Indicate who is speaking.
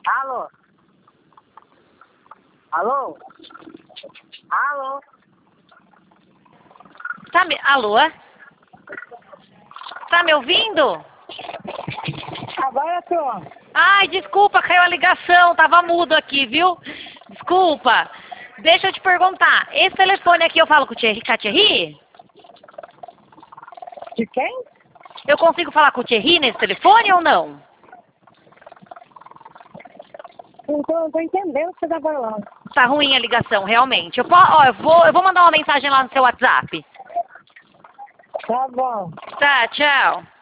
Speaker 1: Alô? Alô? Alô?
Speaker 2: Alô? Tá me ouvindo?
Speaker 1: Agora tô.
Speaker 2: Ai, desculpa, caiu a ligação, tava mudo aqui, viu? Desculpa. Deixa eu te perguntar, esse telefone aqui eu falo com a Thierry?
Speaker 1: De quem?
Speaker 2: Eu consigo falar com o Thierry nesse telefone ou não?
Speaker 1: Não tô entendendo o que você tá falando.
Speaker 2: Tá ruim a ligação, realmente. Eu vou mandar uma mensagem lá no seu WhatsApp.
Speaker 1: Tá bom.
Speaker 2: Tá, tchau.